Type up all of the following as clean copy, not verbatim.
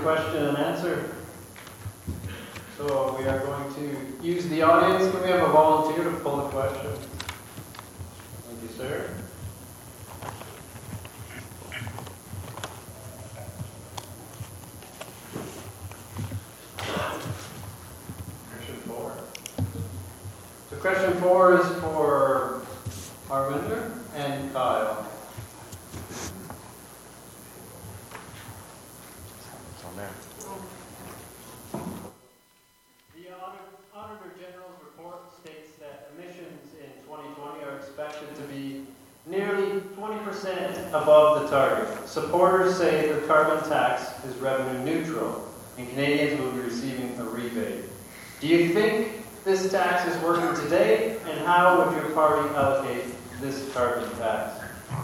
question and answer. So we are going to use the audience. Can we have a volunteer to pull the question? Thank you, sir. Question 4. So question 4 is for Harvinder and Kyle. It's on there. The Auditor General's report states that emissions in 2020 are expected to be nearly 20% above the target. Supporters say the carbon tax is revenue neutral and Canadians will be receiving a rebate. Do you think this tax is working today, and how would your party allocate this carbon tax?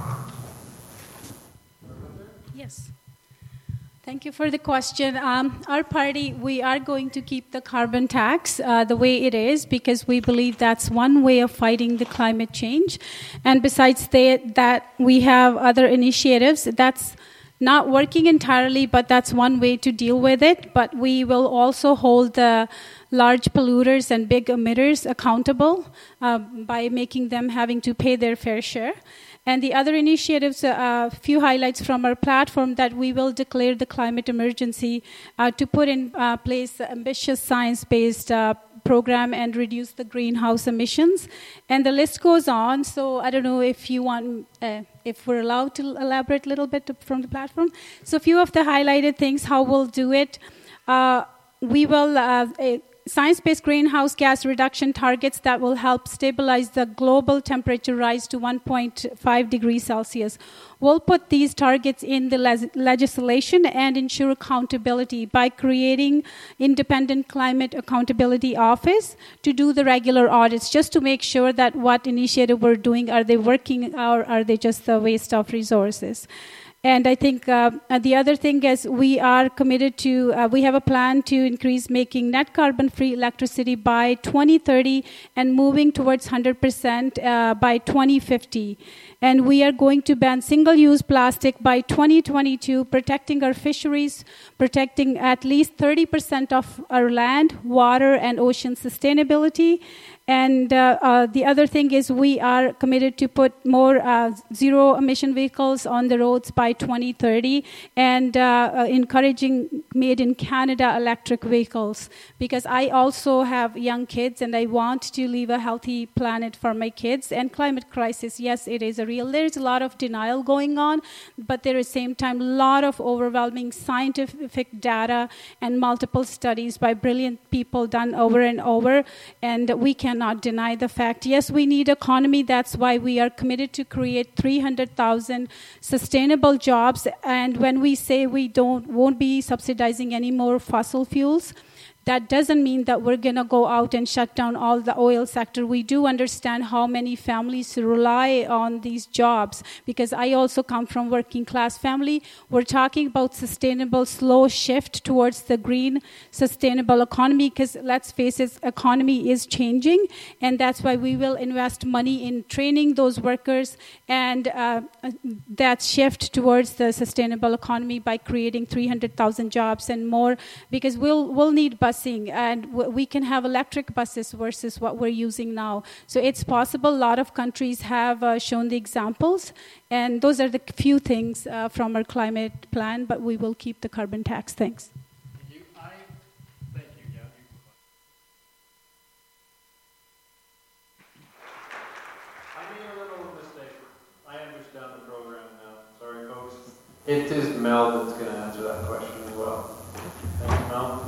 Yes. Thank you for the question. Our party, we are going to keep the carbon tax the way it is because we believe that's one way of fighting the climate change. And besides that, we have other initiatives that's not working entirely, but that's one way to deal with it. But we will also hold the large polluters and big emitters accountable by making them having to pay their fair share. And the other initiatives, a few highlights from our platform, that we will declare the climate emergency to put in place an ambitious science-based program and reduce the greenhouse emissions. And the list goes on. So I don't know if you want, if we're allowed to elaborate a little bit from the platform. So a few of the highlighted things, how we'll do it. We will science-based greenhouse gas reduction targets that will help stabilize the global temperature rise to 1.5 degrees Celsius. We'll put these targets in the legislation and ensure accountability by creating independent climate accountability office to do the regular audits, just to make sure that what initiative we're doing, are they working or are they just a waste of resources. And I think the other thing is we are committed to, we have a plan to increase making net carbon-free electricity by 2030 and moving towards 100% by 2050. And we are going to ban single-use plastic by 2022, protecting our fisheries, protecting at least 30% of our land, water, and ocean sustainability. And the other thing is we are committed to put more zero-emission vehicles on the roads by 2030 and encouraging made-in-Canada electric vehicles. Because I also have young kids and I want to leave a healthy planet for my kids. And climate crisis, yes, it is a real. There's a lot of denial going on, but there is at the same time a lot of overwhelming scientific data and multiple studies by brilliant people done over and over. And we cannot deny the fact. Yes, we need economy. That's why we are committed to create 300,000 sustainable jobs. And when we say we won't be subsidizing any more fossil fuels, that doesn't mean that we're going to go out and shut down all the oil sector. We do understand how many families rely on these jobs, because I also come from working class family. We're talking about sustainable, slow shift towards the green, sustainable economy, because let's face it, economy is changing, and that's why we will invest money in training those workers and that shift towards the sustainable economy by creating 300,000 jobs and more, because we'll need busing, and we can have electric buses versus what we're using now. So it's possible. A lot of countries have shown the examples, and those are the few things from our climate plan, but we will keep the carbon tax. Thanks. Thank you. Thank you, Gabby. I made a little mistake. I understand the program now. Sorry, folks. It is Mel that's going to answer that question as well. Thanks, Mel.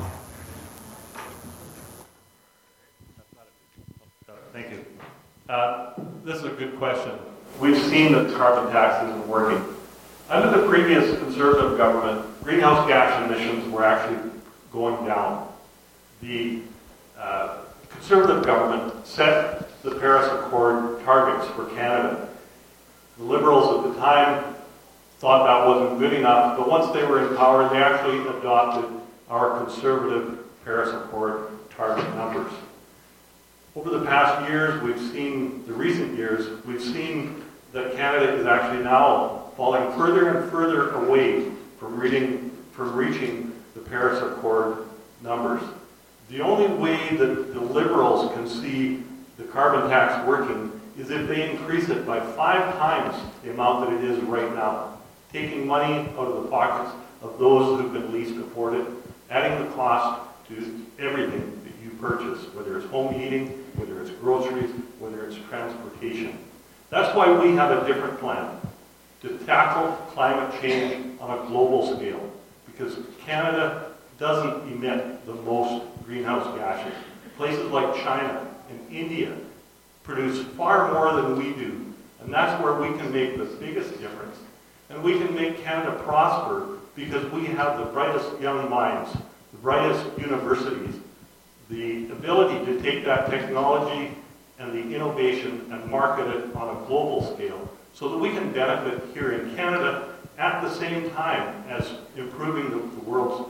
Thank you. This is a good question. We've seen that carbon tax isn't working. Under the previous Conservative government, greenhouse gas emissions were actually going down. The Conservative government set the Paris Accord targets for Canada. The Liberals at the time thought that wasn't good enough, but once they were in power, they actually adopted our Conservative Paris Accord target numbers. Over the past years, recent years, we've seen that Canada is actually now falling further and further away from reaching the Paris Accord numbers. The only way that the Liberals can see the carbon tax working is if they increase it by 5 times the amount that it is right now, taking money out of the pockets of those who can least afford it, adding the cost to everything that you purchase, whether it's home heating, whether it's groceries, whether it's transportation. That's why we have a different plan to tackle climate change on a global scale, because Canada doesn't emit the most greenhouse gases. Places like China and India produce far more than we do, and that's where we can make the biggest difference. And we can make Canada prosper because we have the brightest young minds, the brightest universities, the ability to take that technology and the innovation and market it on a global scale so that we can benefit here in Canada at the same time as improving the world's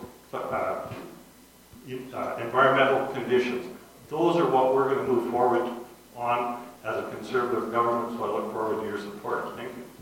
environmental conditions. Those are what we're going to move forward on as a Conservative government, so I look forward to your support. Thank you.